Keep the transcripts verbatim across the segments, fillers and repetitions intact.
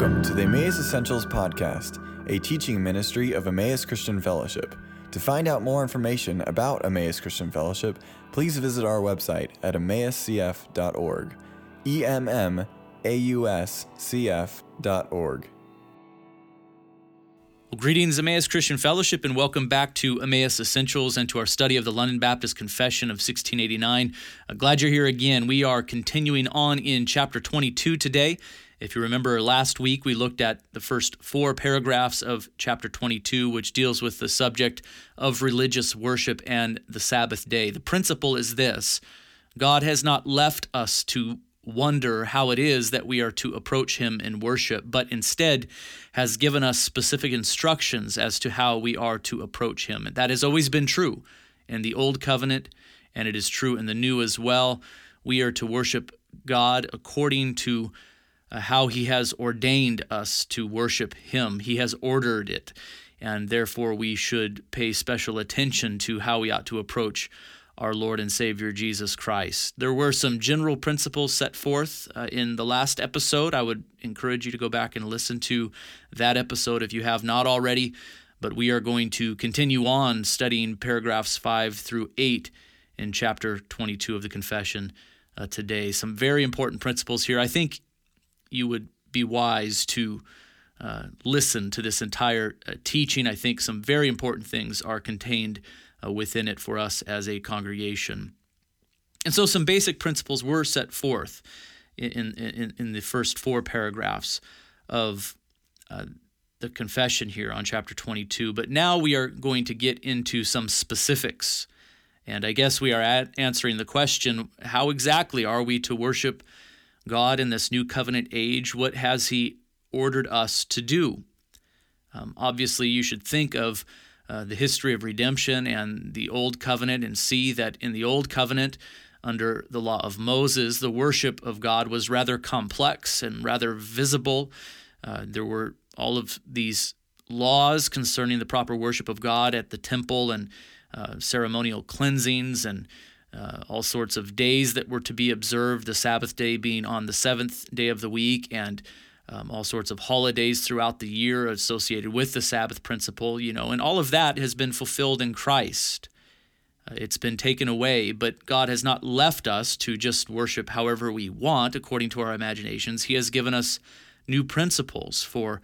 Welcome to the Emmaus Essentials Podcast, a teaching ministry of Emmaus Christian Fellowship. To find out more information about Emmaus Christian Fellowship, please visit our website at emmaus c f dot org, E M M A U S C F dot org. Well, greetings, Emmaus Christian Fellowship, and welcome back to Emmaus Essentials and to our study of the London Baptist Confession of sixteen eighty-nine. Uh, glad you're here again. We are continuing on in chapter twenty-two today. If you remember last week, we looked at the first four paragraphs of chapter twenty-two, which deals with the subject of religious worship and the Sabbath day. The principle is this: God has not left us to wonder how it is that we are to approach Him in worship, but instead has given us specific instructions as to how we are to approach Him. And that has always been true in the Old Covenant, and it is true in the New as well. We are to worship God according to Uh, how He has ordained us to worship Him. He has ordered it, and therefore we should pay special attention to how we ought to approach our Lord and Savior Jesus Christ. There were some general principles set forth uh, in the last episode. I would encourage you to go back and listen to that episode if you have not already, but we are going to continue on studying paragraphs five through eight in chapter twenty-two of the Confession uh, today. Some very important principles here. I think you would be wise to uh, listen to this entire uh, teaching. I think some very important things are contained uh, within it for us as a congregation. And so some basic principles were set forth in, in, in the first four paragraphs of uh, the confession here on chapter twenty-two. But now we are going to get into some specifics. And I guess we are at answering the question, how exactly are we to worship God in this new covenant age? What has He ordered us to do? Um, obviously, you should think of uh, the history of redemption and the Old Covenant and see that in the Old Covenant, under the law of Moses, the worship of God was rather complex and rather visible. Uh, there were all of these laws concerning the proper worship of God at the temple and uh, ceremonial cleansings and Uh, all sorts of days that were to be observed, the Sabbath day being on the seventh day of the week, and um, all sorts of holidays throughout the year associated with the Sabbath principle, you know, and all of that has been fulfilled in Christ. Uh, it's been taken away, but God has not left us to just worship however we want according to our imaginations. He has given us new principles for,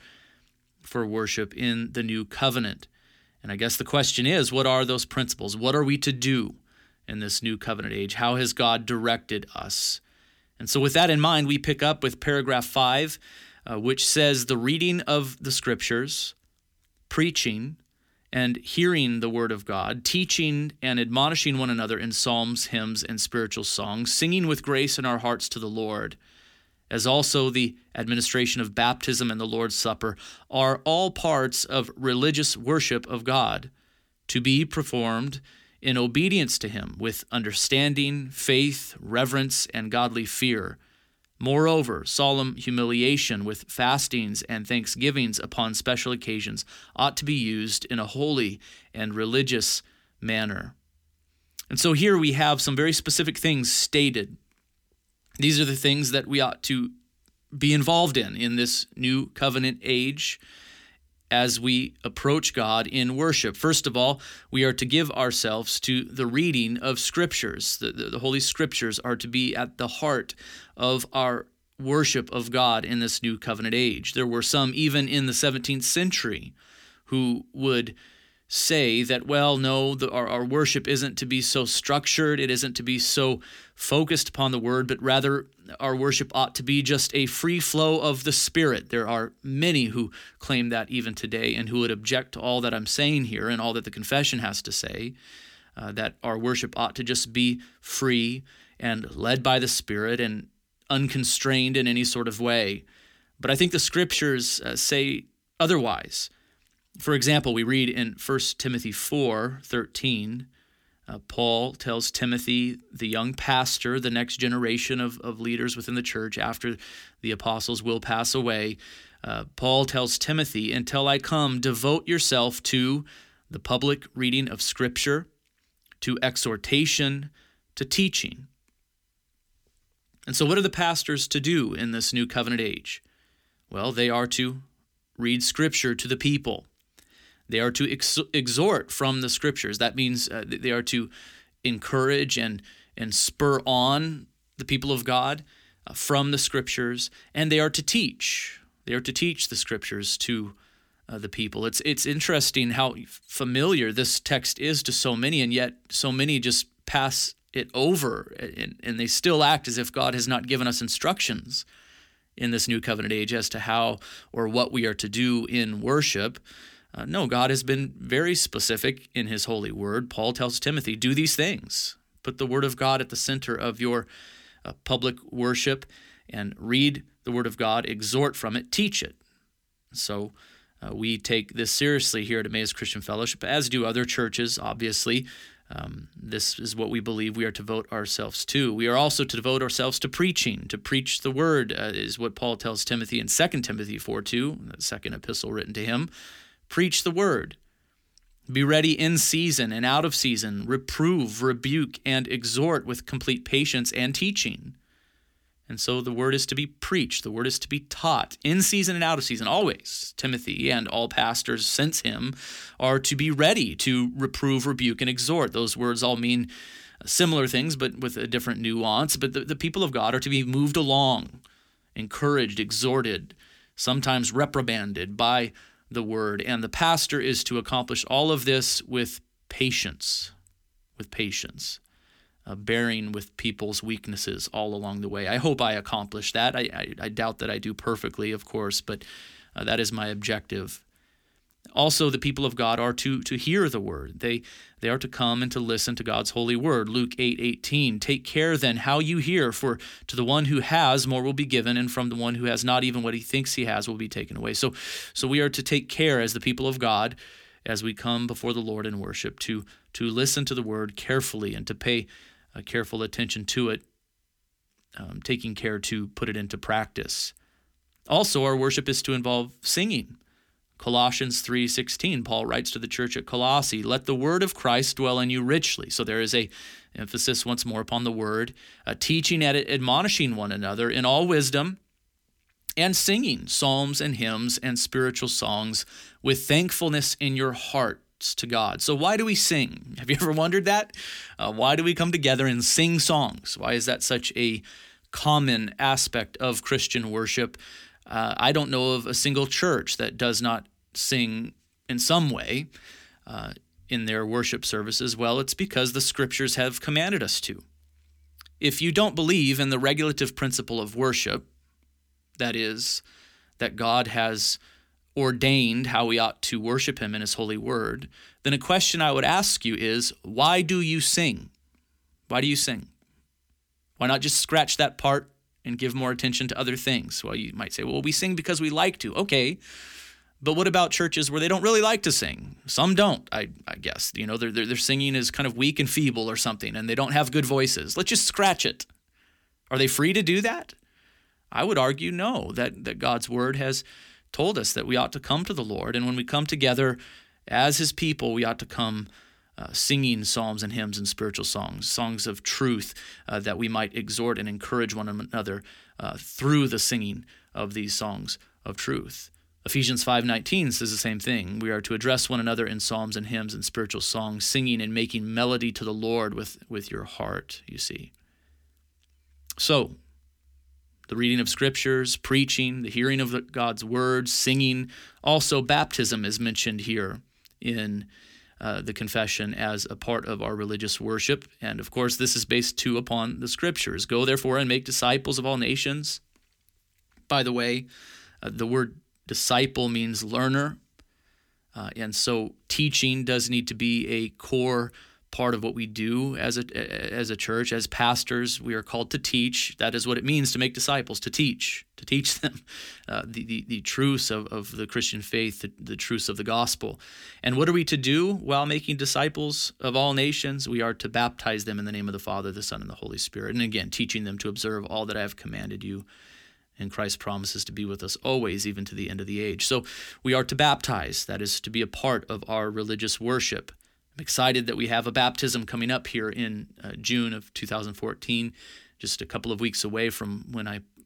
for worship in the new covenant. And I guess the question is, what are those principles? What are we to do in this new covenant age? How has God directed us? And so with that in mind, we pick up with paragraph five, uh, which says the reading of the scriptures, preaching and hearing the word of God, teaching and admonishing one another in psalms, hymns, and spiritual songs, singing with grace in our hearts to the Lord, as also the administration of baptism and the Lord's Supper, are all parts of religious worship of God, to be performed in obedience to Him, with understanding, faith, reverence, and godly fear. Moreover, solemn humiliation with fastings and thanksgivings upon special occasions ought to be used in a holy and religious manner. And so here we have some very specific things stated. These are the things that we ought to be involved in in this new covenant age as we approach God in worship. First of all, we are to give ourselves to the reading of Scriptures. The, the, the Holy Scriptures are to be at the heart of our worship of God in this new covenant age. There were some even in the seventeenth century who would say that, well, no, the, our, our worship isn't to be so structured, it isn't to be so focused upon the Word, but rather our worship ought to be just a free flow of the Spirit. There are many who claim that even today and who would object to all that I'm saying here and all that the confession has to say, uh, that our worship ought to just be free and led by the Spirit and unconstrained in any sort of way. But I think the Scriptures uh, say otherwise. For example, we read in First Timothy four thirteen, uh, Paul tells Timothy, the young pastor, the next generation of, of leaders within the church after the apostles will pass away, uh, Paul tells Timothy, until I come, devote yourself to the public reading of Scripture, to exhortation, to teaching. And so what are the pastors to do in this new covenant age? Well, they are to read Scripture to the people. They are to ex- exhort from the Scriptures. That means uh, they are to encourage and, and spur on the people of God uh, from the Scriptures, and they are to teach. They are to teach the Scriptures to uh, the people. It's it's interesting how familiar this text is to so many, and yet so many just pass it over, and, and they still act as if God has not given us instructions in this new covenant age as to how or what we are to do in worship. Uh, no, God has been very specific in his holy word. Paul tells Timothy, do these things. Put the word of God at the center of your uh, public worship and read the word of God, exhort from it, teach it. So uh, we take this seriously here at Emmaus Christian Fellowship, as do other churches, obviously. Um, this is what we believe we are to devote ourselves to. We are also to devote ourselves to preaching. To preach the word uh, is what Paul tells Timothy in Second Timothy four two, the second epistle written to him. Preach the word. Be ready in season and out of season. Reprove, rebuke, and exhort with complete patience and teaching. And so the word is to be preached. The word is to be taught in season and out of season, always. Timothy and all pastors since him are to be ready to reprove, rebuke, and exhort. Those words all mean similar things, but with a different nuance. But the, the people of God are to be moved along, encouraged, exhorted, sometimes reprimanded by the word, and the pastor is to accomplish all of this with patience, with patience, uh, bearing with people's weaknesses all along the way. I hope I accomplish that. I, I, I doubt that I do perfectly, of course, but uh, that is my objective. Also, the people of God are to to hear the word. They they are to come and to listen to God's holy word. Luke eight eighteen. Take care then how you hear, for to the one who has more will be given, and from the one who has not even what he thinks he has will be taken away. So so we are to take care as the people of God, as we come before the Lord in worship, to to listen to the word carefully and to pay uh, careful attention to it, um, taking care to put it into practice. Also, our worship is to involve singing. Colossians three sixteen, Paul writes to the church at Colossae, let the word of Christ dwell in you richly. So there is a emphasis once more upon the word, uh, teaching and admonishing one another in all wisdom, and singing psalms and hymns and spiritual songs with thankfulness in your hearts to God. So why do we sing? Have you ever wondered that? Uh, why do we come together and sing songs? Why is that such a common aspect of Christian worship? Uh, I don't know of a single church that does not sing in some way uh, in their worship services. Well, it's because the Scriptures have commanded us to. If you don't believe in the regulative principle of worship, that is, that God has ordained how we ought to worship him in his holy word, then a question I would ask you is, why do you sing? Why do you sing? Why not just scratch that part and give more attention to other things? Well, you might say, well, we sing because we like to. Okay, but what about churches where they don't really like to sing? Some don't, I, I guess. You know, their, their, their singing is kind of weak and feeble or something, and they don't have good voices. Let's just scratch it. Are they free to do that? I would argue no, that, that God's word has told us that we ought to come to the Lord, and when we come together as his people, we ought to come Uh, singing psalms and hymns and spiritual songs, songs of truth uh, that we might exhort and encourage one another uh, through the singing of these songs of truth. Ephesians five nineteen says the same thing. We are to address one another in psalms and hymns and spiritual songs, singing and making melody to the Lord with, with your heart, you see. So, the reading of scriptures, preaching, the hearing of the, God's word, singing. Also, baptism is mentioned here in Uh, the confession as a part of our religious worship. And of course, this is based too upon the scriptures. Go therefore and make disciples of all nations. By the way, uh, the word disciple means learner. Uh, and so teaching does need to be a core part of what we do as a as a church. As pastors, we are called to teach. That is what it means to make disciples, to teach, to teach them uh, the, the, the truths of, of the Christian faith, the, the truths of the gospel. And what are we to do while making disciples of all nations? We are to baptize them in the name of the Father, the Son, and the Holy Spirit. And again, teaching them to observe all that I have commanded you. And Christ promises to be with us always, even to the end of the age. So we are to baptize. That is to be a part of our religious worship. I'm excited that we have a baptism coming up here in uh, June of two thousand fourteen, just a couple of weeks away from when I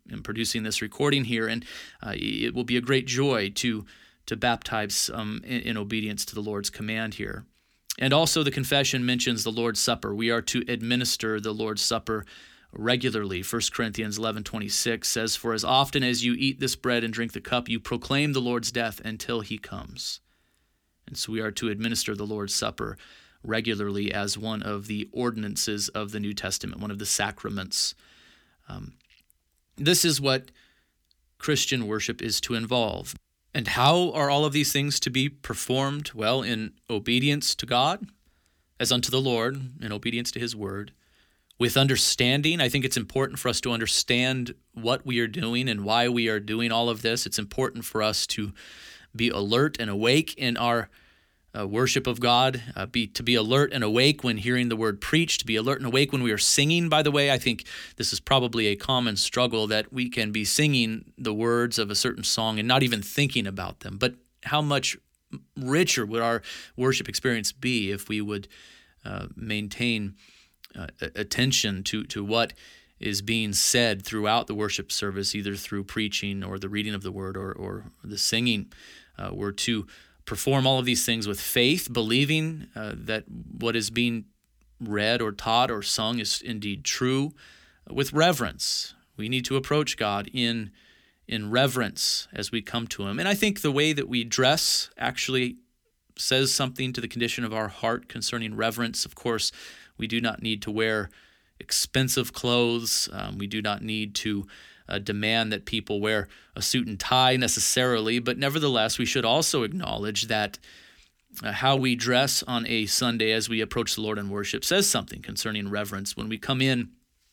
am producing this recording here, and uh, it will be a great joy to to baptize um, in, in obedience to the Lord's command here. And also the confession mentions the Lord's Supper. We are to administer the Lord's Supper regularly. First Corinthians eleven twenty-six says, "For as often as you eat this bread and drink the cup, you proclaim the Lord's death until he comes." And so we are to administer the Lord's Supper regularly as one of the ordinances of the New Testament, one of the sacraments. Um, this is what Christian worship is to involve. And how are all of these things to be performed? Well, in obedience to God, as unto the Lord, in obedience to his word. With understanding, I think it's important for us to understand what we are doing and why we are doing all of this. It's important for us to be alert and awake in our uh, worship of God, uh, be to be alert and awake when hearing the word preached, to be alert and awake when we are singing. By the way, I think this is probably a common struggle, that we can be singing the words of a certain song and not even thinking about them. But how much richer would our worship experience be if we would uh, maintain uh, attention to, to what is being said throughout the worship service, either through preaching or the reading of the word or, or the singing. Uh, we're to perform all of these things with faith, believing uh, that what is being read or taught or sung is indeed true, with reverence. We need to approach God in, in reverence as we come to him. And I think the way that we dress actually says something to the condition of our heart concerning reverence. Of course, we do not need to wear expensive clothes. Um, we do not need to uh, demand that people wear a suit and tie necessarily, but nevertheless, we should also acknowledge that uh, how we dress on a Sunday as we approach the Lord in worship says something concerning reverence. When we come in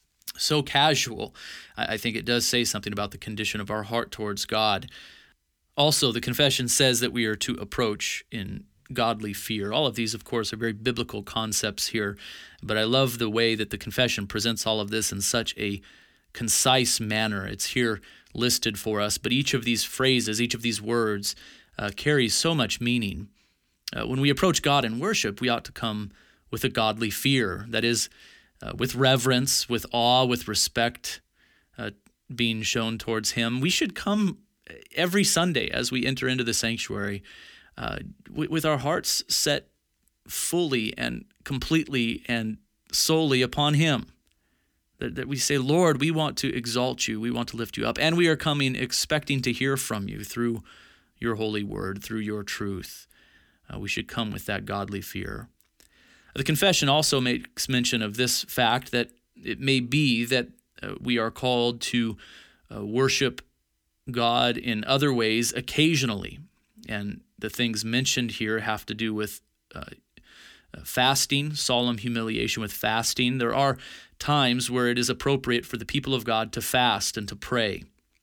so casual, I, I think it does say something about the condition of our heart towards God. Also, the confession says that we are to approach in godly fear. All of these, of course, are very biblical concepts here, but I love the way that the confession presents all of this in such a concise manner. It's here listed for us, but each of these phrases, each of these words uh, carries so much meaning. Uh, when we approach God in worship, we ought to come with a godly fear, that is, uh, with reverence, with awe, with respect uh, being shown towards him. We should come every Sunday as we enter into the sanctuary Uh, with our hearts set fully and completely and solely upon him. That, that we say, Lord, we want to exalt you, we want to lift you up, and we are coming expecting to hear from you through your holy word, through your truth. Uh, we should come with that godly fear. The confession also makes mention of this fact that it may be that uh, we are called to uh, worship God in other ways occasionally, and the things mentioned here have to do with uh, fasting, solemn humiliation with fasting. There are times where it is appropriate for the people of God to fast and to pray.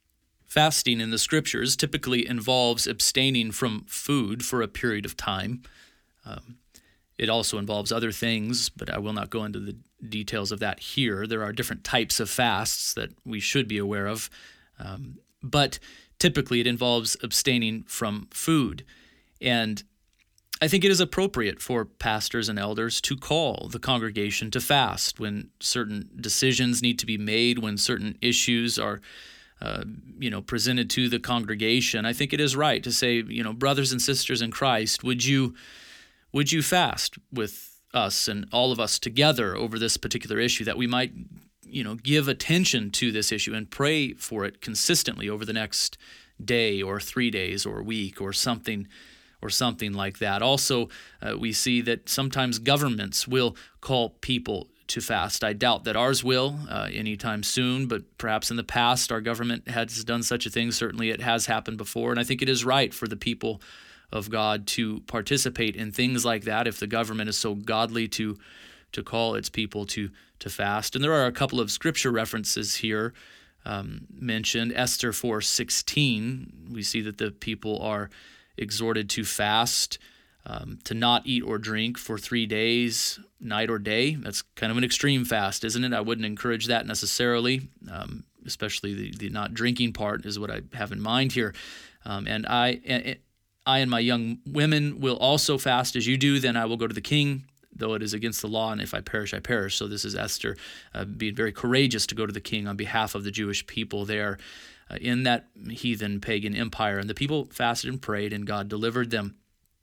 Fasting in the Scriptures typically involves abstaining from food for a period of time. Um, it also involves other things, but I will not go into the details of that here. There are different types of fasts that we should be aware of, um, but typically it involves abstaining from food. And I think it is appropriate for pastors and elders to call the congregation to fast when certain decisions need to be made, when certain issues are, uh, you know, presented to the congregation. I think it is right to say, you know, brothers and sisters in Christ, would you, would you fast with us and all of us together over this particular issue, that we might, you know, give attention to this issue and pray for it consistently over the next day or three days or a week or something or something like that. Also, uh, we see that sometimes governments will call people to fast. I doubt that ours will uh, anytime soon, but perhaps in the past our government has done such a thing. Certainly it has happened before, and I think it is right for the people of God to participate in things like that if the government is so godly to to call its people to to fast. And there are a couple of scripture references here um, mentioned. Esther four sixteen, we see that the people are exhorted to fast, um, to not eat or drink for three days, night or day. That's kind of an extreme fast, isn't it? I wouldn't encourage that necessarily, um, especially the, the not drinking part is what I have in mind here. Um, and I, and I and my young women will also fast as you do. Then I will go to the king though it is against the law, and if I perish, I perish. So this is Esther uh, being very courageous to go to the king on behalf of the Jewish people there uh, in that heathen pagan empire. And the people fasted and prayed, and God delivered them.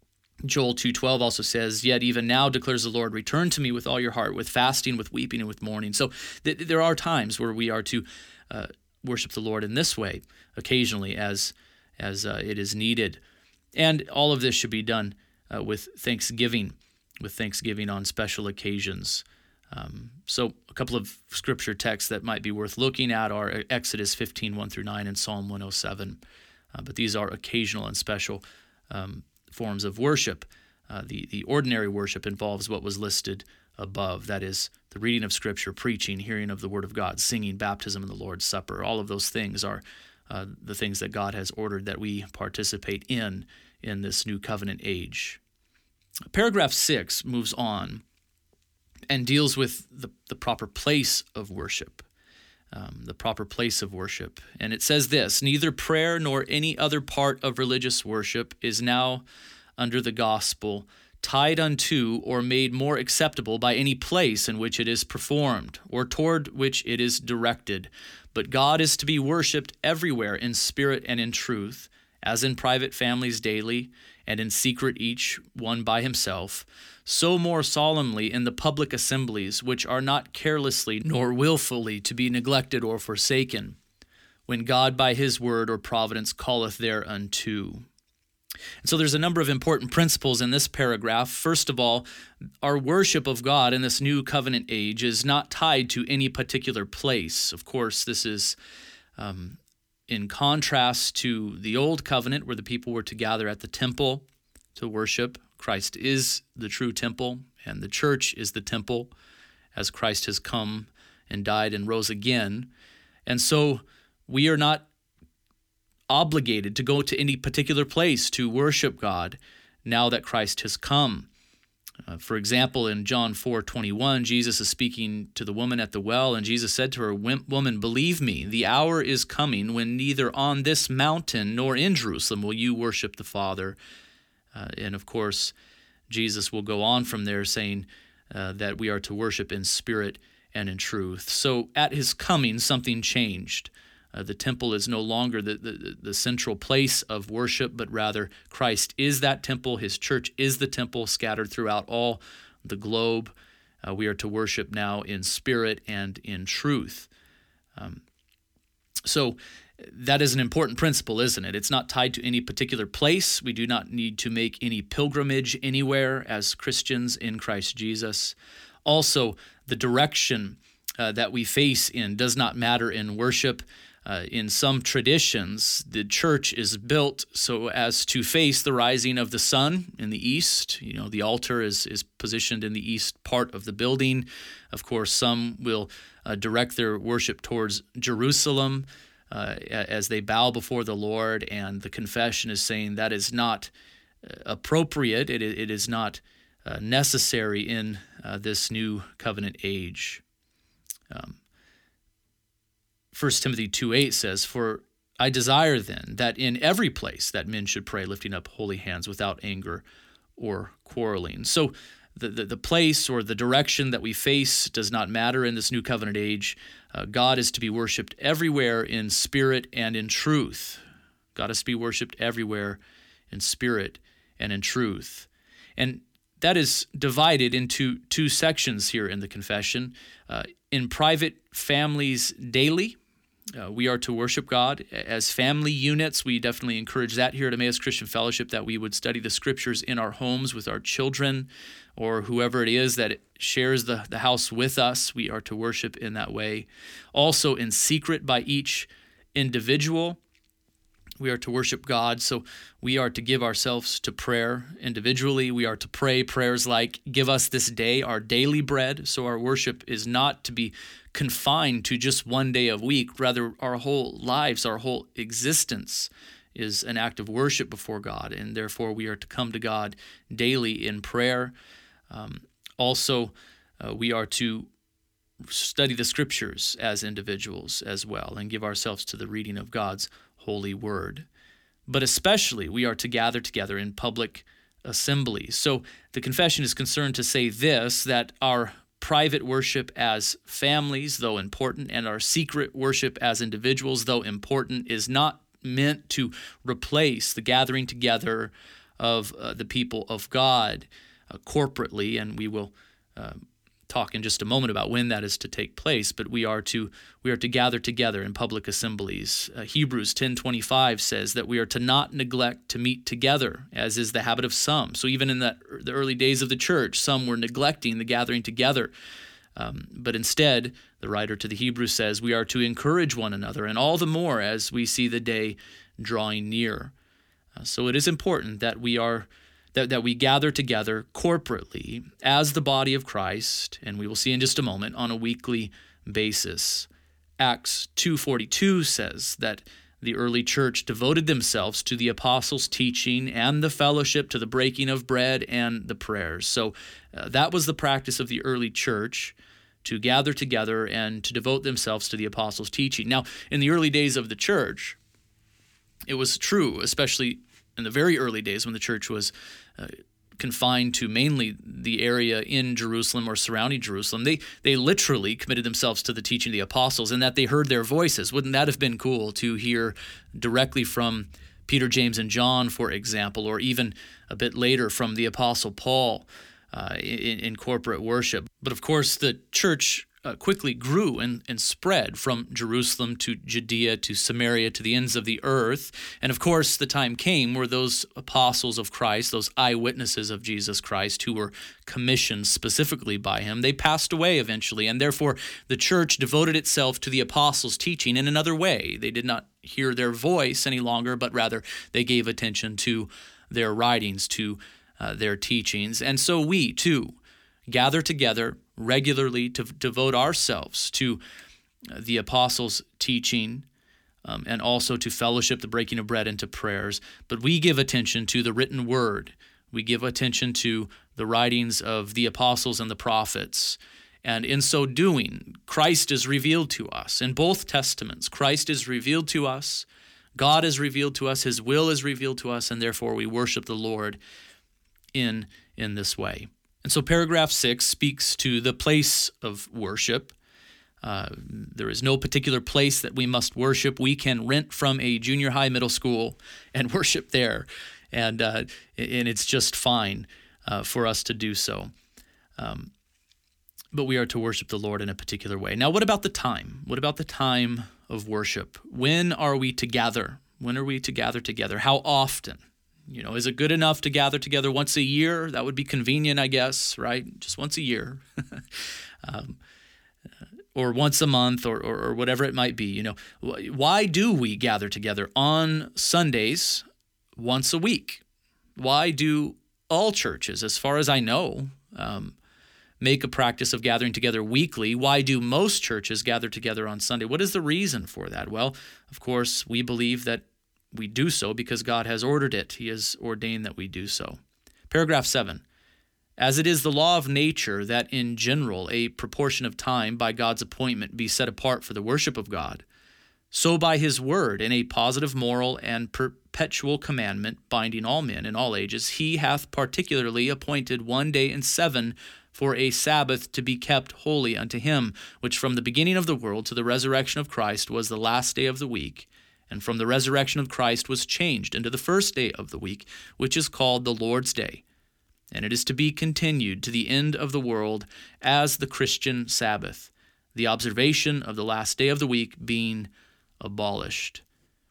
Joel two twelve also says, "Yet even now declares the Lord, return to me with all your heart, with fasting, with weeping, and with mourning." So th- there are times where we are to uh, worship the Lord in this way, occasionally as as uh, it is needed. And all of this should be done uh, with thanksgiving, with thanksgiving on special occasions. Um, so a couple of scripture texts that might be worth looking at are Exodus fifteen, one through nine, and Psalm one oh seven. Uh, but these are occasional and special um forms of worship. Uh, the, the ordinary worship involves what was listed above. That is, the reading of Scripture, preaching, hearing of the Word of God, singing, baptism, and the Lord's Supper. All of those things are uh, the things that God has ordered that we participate in in this new covenant age. Paragraph six moves on and deals with the, the proper place of worship. Um, the proper place of worship. And it says this, "Neither prayer nor any other part of religious worship is now under the gospel tied unto or made more acceptable by any place in which it is performed or toward which it is directed. But God is to be worshiped everywhere in spirit and in truth, as in private families daily, and in secret each one by himself, so more solemnly in the public assemblies, which are not carelessly nor willfully to be neglected or forsaken, when God by his word or providence calleth thereunto." And so there's a number of important principles in this paragraph. First of all, our worship of God in this new covenant age is not tied to any particular place. Of course, this is um, in contrast to the old covenant, where the people were to gather at the temple to worship. Christ is the true temple, and the church is the temple, as Christ has come and died and rose again. And so we are not obligated to go to any particular place to worship God now that Christ has come. Uh, for example, in John four twenty-one, Jesus is speaking to the woman at the well, and Jesus said to her, "Woman, believe me, the hour is coming when neither on this mountain nor in Jerusalem will you worship the Father." Uh, and of course, Jesus will go on from there saying uh, that we are to worship in spirit and in truth. So at his coming, something changed. Uh, the temple is no longer the, the, the central place of worship, but rather Christ is that temple. His church is the temple scattered throughout all the globe. Uh, we are to worship now in spirit and in truth. Um, so that is an important principle, isn't it? It's not tied to any particular place. We do not need to make any pilgrimage anywhere as Christians in Christ Jesus. Also, the direction uh, that we face in does not matter in worship. Uh, in some traditions, the church is built so as to face the rising of the sun in the east. You know, the altar is, is positioned in the east part of the building. Of course, some will uh, direct their worship towards Jerusalem uh, as they bow before the Lord, and the confession is saying that is not appropriate. It, it is not uh, necessary in uh, this new covenant age. Um, First Timothy two eight says, "For I desire then that in every place that men should pray, lifting up holy hands without anger or quarreling." So the, the, the place or the direction that we face does not matter in this new covenant age. Uh, God is to be worshiped everywhere in spirit and in truth. God is to be worshiped everywhere in spirit and in truth. And that is divided into two sections here in the confession. Uh, in private families daily, Uh, we are to worship God as family units. We definitely encourage that here at Emmaus Christian Fellowship, that we would study the scriptures in our homes with our children or whoever it is that shares the, the house with us. We are to worship in that way. Also in secret by each individual, we are to worship God. So we are to give ourselves to prayer individually. We are to pray prayers like, "Give us this day our daily bread." So our worship is not to be confined to just one day a week. Rather, our whole lives, our whole existence is an act of worship before God, and therefore we are to come to God daily in prayer. Um, also, uh, we are to study the scriptures as individuals as well and give ourselves to the reading of God's holy word. But especially, we are to gather together in public assemblies. So the confession is concerned to say this, that our private worship as families, though important, and our secret worship as individuals, though important, is not meant to replace the gathering together of uh, the people of God uh, corporately, and we will uh, talk in just a moment about when that is to take place. But we are to we are to gather together in public assemblies. Uh, Hebrews ten twenty-five says that we are to not neglect to meet together, as is the habit of some. So even in the, the early days of the church, some were neglecting the gathering together. Um, but instead, the writer to the Hebrews says we are to encourage one another, and all the more as we see the day drawing near. Uh, so it is important that we are that, that we gather together corporately as the body of Christ, and we will see in just a moment, on a weekly basis. Acts two forty-two says that the early church devoted themselves to the apostles' teaching and the fellowship, to the breaking of bread and the prayers. So uh, that was the practice of the early church, to gather together and to devote themselves to the apostles' teaching. Now, in the early days of the church, it was true, especially in the very early days when the church was uh, confined to mainly the area in Jerusalem or surrounding Jerusalem. They they literally committed themselves to the teaching of the apostles, and that they heard their voices. Wouldn't that have been cool to hear directly from Peter, James, and John, for example, or even a bit later from the Apostle Paul uh, in, in corporate worship? But of course, the church Uh, quickly grew and, and spread from Jerusalem to Judea to Samaria to the ends of the earth. And of course, the time came where those apostles of Christ, those eyewitnesses of Jesus Christ who were commissioned specifically by him, they passed away eventually. And therefore, the church devoted itself to the apostles' teaching in another way. They did not hear their voice any longer, but rather they gave attention to their writings, to uh, their teachings. And so we, too, gather together regularly to devote ourselves to the apostles' teaching um, and also to fellowship, the breaking of bread, and to prayers. But we give attention to the written word. We give attention to the writings of the apostles and the prophets. And in so doing, Christ is revealed to us. In both testaments, Christ is revealed to us. God is revealed to us. His will is revealed to us. And therefore, we worship the Lord in, in this way. And so paragraph six speaks to the place of worship. Uh, there is no particular place that we must worship. We can rent from a junior high, middle school and worship there. And uh, and it's just fine uh, for us to do so. Um, but we are to worship the Lord in a particular way. Now, what about the time? What about the time of worship? When are we to gather? When are we to gather together? How often? You know, is it good enough to gather together once a year? That would be convenient, I guess, right? Just once a year. um, or once a month, or, or or whatever it might be. You know, why do we gather together on Sundays once a week? Why do all churches, as far as I know, um, make a practice of gathering together weekly? Why do most churches gather together on Sunday? What is the reason for that? Well, of course, we believe that we do so because God has ordered it. He has ordained that we do so. Paragraph seven. As it is the law of nature that in general a proportion of time by God's appointment be set apart for the worship of God, so by his word in a positive moral and perpetual commandment binding all men in all ages, he hath particularly appointed one day in seven for a Sabbath to be kept holy unto him, which from the beginning of the world to the resurrection of Christ was the last day of the week, and from the resurrection of Christ was changed into the first day of the week, which is called the Lord's Day. And it is to be continued to the end of the world as the Christian Sabbath, the observation of the last day of the week being abolished.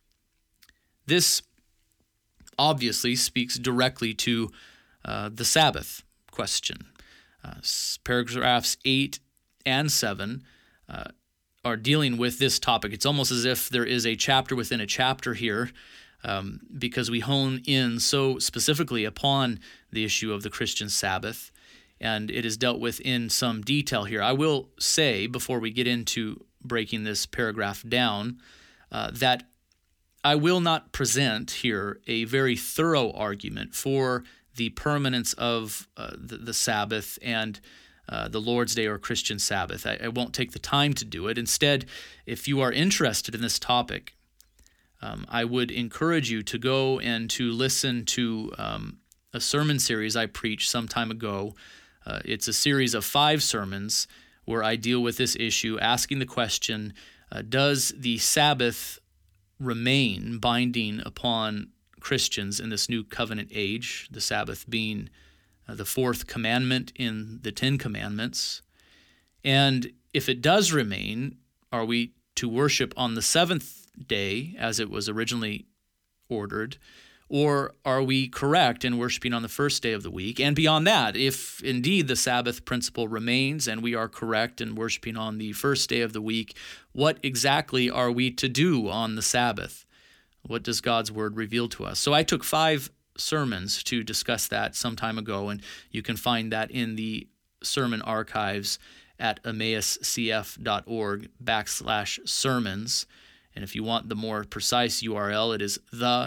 This obviously speaks directly to uh, the Sabbath question. Uh, paragraphs eight and seven uh, are dealing with this topic. It's almost as if there is a chapter within a chapter here, um, because we hone in so specifically upon the issue of the Christian Sabbath, and it is dealt with in some detail here. I will say, before we get into breaking this paragraph down, uh, that I will not present here a very thorough argument for the permanence of uh, the, the Sabbath and Uh, the Lord's Day or Christian Sabbath. I, I won't take the time to do it. Instead, if you are interested in this topic, um, I would encourage you to go and to listen to um, a sermon series I preached some time ago. Uh, it's a series of five sermons where I deal with this issue, asking the question, uh, does the Sabbath remain binding upon Christians in this new covenant age, the Sabbath being uh, the fourth commandment in the Ten Commandments? And if it does remain, are we to worship on the seventh day as it was originally ordered, or are we correct in worshiping on the first day of the week? And beyond that, if indeed the Sabbath principle remains and we are correct in worshiping on the first day of the week, what exactly are we to do on the Sabbath? What does God's word reveal to us? So I took five sermons to discuss that some time ago, and you can find that in the sermon archives at emmauscf.org backslash sermons. And if you want the more precise U R L, it is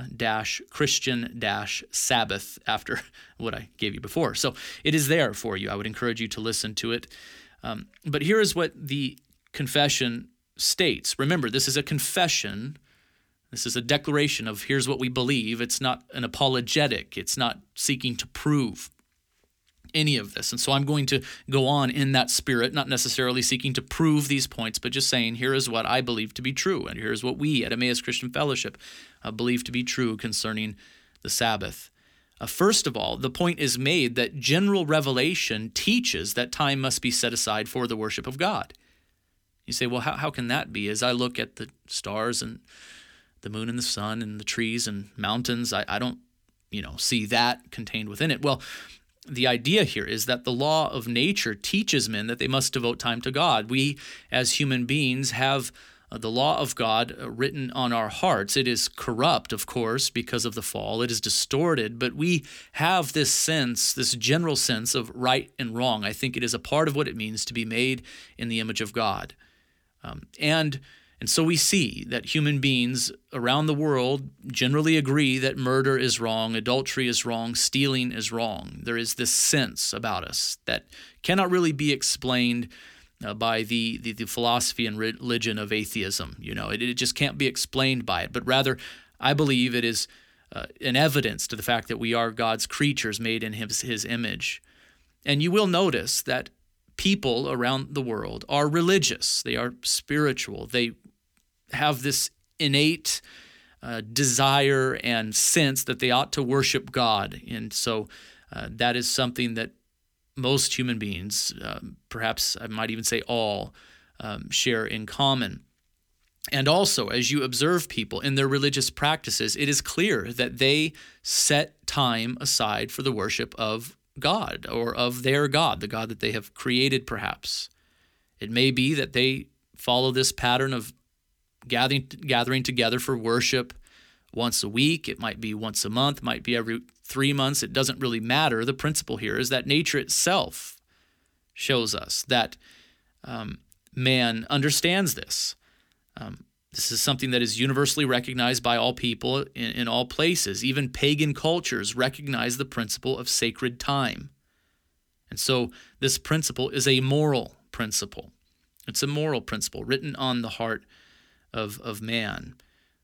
the-Christian-Sabbath after what I gave you before. So it is there for you. I would encourage you to listen to it. Um, but here is what the confession states. Remember, this is a confession. This is a declaration of here's what we believe. It's not an apologetic. It's not seeking to prove any of this. And so I'm going to go on in that spirit, not necessarily seeking to prove these points, but just saying, here is what I believe to be true, and here's what we at Emmaus Christian Fellowship uh, believe to be true concerning the Sabbath. Uh, first of all, the point is made that general revelation teaches that time must be set aside for the worship of God. You say, well, how, how can that be? As I look at the stars and the moon and the sun and the trees and mountains, I, I don't, you know, see that contained within it. Well, the idea here is that the law of nature teaches men that they must devote time to God. We, as human beings, have uh, the law of God uh, written on our hearts. It is corrupt, of course, because of the fall. It is distorted, but we have this sense, this general sense of right and wrong. I think it is a part of what it means to be made in the image of God. Um, and And so we see that human beings around the world generally agree that murder is wrong, adultery is wrong, stealing is wrong. There is this sense about us that cannot really be explained uh, by the, the, the philosophy and religion of atheism. You know, it, it just can't be explained by it. But rather, I believe it is uh, an evidence to the fact that we are God's creatures made in his, his image. And you will notice that people around the world are religious. They are spiritual. They have this innate uh, desire and sense that they ought to worship God. And so uh, that is something that most human beings, um, perhaps I might even say all, um, share in common. And also, as you observe people in their religious practices, it is clear that they set time aside for the worship of God or of their God, the God that they have created perhaps. It may be that they follow this pattern of gathering gathering together for worship once a week. It might be once a month, might be every three months. It doesn't really matter. The principle here is that nature itself shows us that um, man understands this. Um, this is something that is universally recognized by all people in, in all places. Even pagan cultures recognize the principle of sacred time. And so this principle is a moral principle. It's a moral principle written on the heart Of, of man.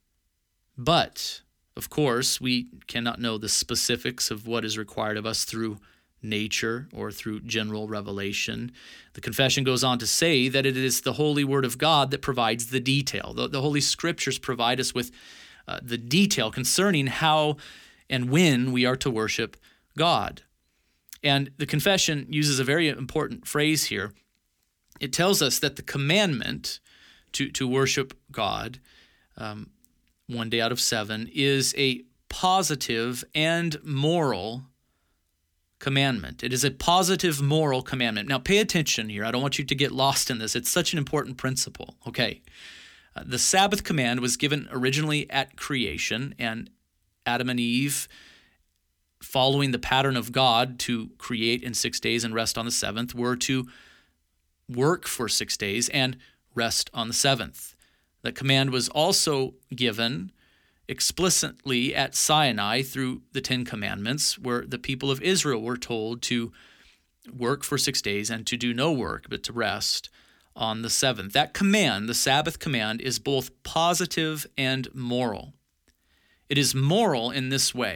But, of course, we cannot know the specifics of what is required of us through nature or through general revelation. The confession goes on to say that it is the holy word of God that provides the detail. The, the Holy Scriptures provide us with uh, the detail concerning how and when we are to worship God. And the confession uses a very important phrase here. It tells us that the commandment to, to worship God um, one day out of seven is a positive and moral commandment. It is a positive moral commandment. Now, pay attention here. I don't want you to get lost in this. It's such an important principle. Okay. Uh, the Sabbath command was given originally at creation, and Adam and Eve, following the pattern of God to create in six days and rest on the seventh, were to work for six days and rest on the seventh. The command was also given explicitly at Sinai through the Ten Commandments, where the people of Israel were told to work for six days and to do no work, but to rest on the seventh. That command, the Sabbath command, is both positive and moral. It is moral in this way.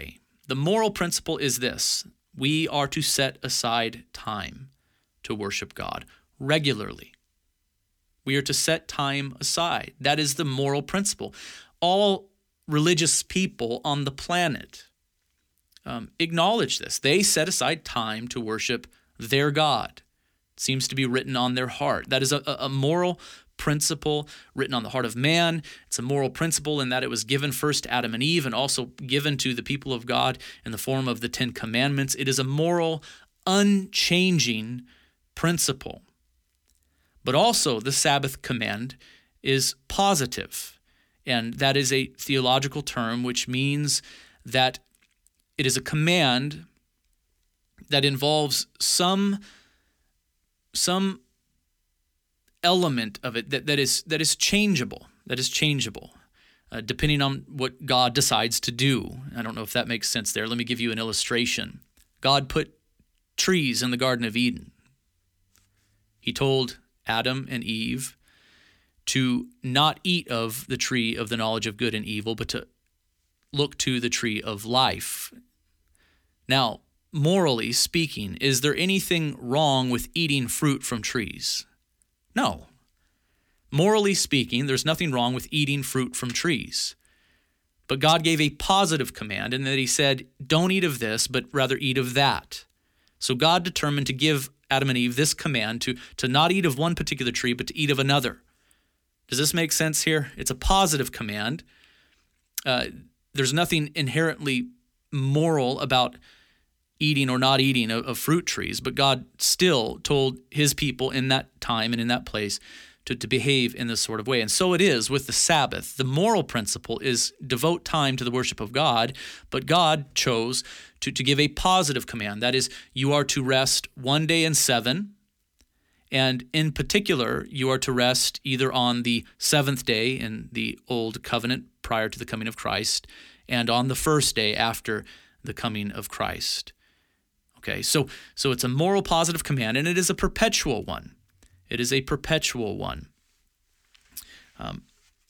The moral principle is this: we are to set aside time to worship God regularly. We are to set time aside. That is the moral principle. All religious people on the planet um, acknowledge this. They set aside time to worship their God. It seems to be written on their heart. That is a, a moral principle written on the heart of man. It's a moral principle in that it was given first to Adam and Eve and also given to the people of God in the form of the Ten Commandments. It is a moral, unchanging principle. But also the Sabbath command is positive, and that is a theological term which means that it is a command that involves some, some element of it that, that is that is changeable, that is changeable, uh, depending on what God decides to do. I don't know if that makes sense there. Let me give you an illustration. God put trees in the Garden of Eden. He told Adam and Eve to not eat of the tree of the knowledge of good and evil, but to look to the tree of life. Now, morally speaking, is there anything wrong with eating fruit from trees? No. Morally speaking, there's nothing wrong with eating fruit from trees. But God gave a positive command in that he said, don't eat of this, but rather eat of that. So God determined to give Adam and Eve this command to, to not eat of one particular tree, but to eat of another. Does this make sense here? It's a positive command. Uh, there's nothing inherently moral about eating or not eating of, of fruit trees, but God still told his people in that time and in that place to, to behave in this sort of way. And so it is with the Sabbath. The moral principle is devote time to the worship of God, but God chose to, to give a positive command. That is, you are to rest one day in seven, and in particular, you are to rest either on the seventh day in the Old Covenant prior to the coming of Christ, and on the first day after the coming of Christ. Okay, so so it's a moral positive command, and it is a perpetual one. It is a perpetual one. Um,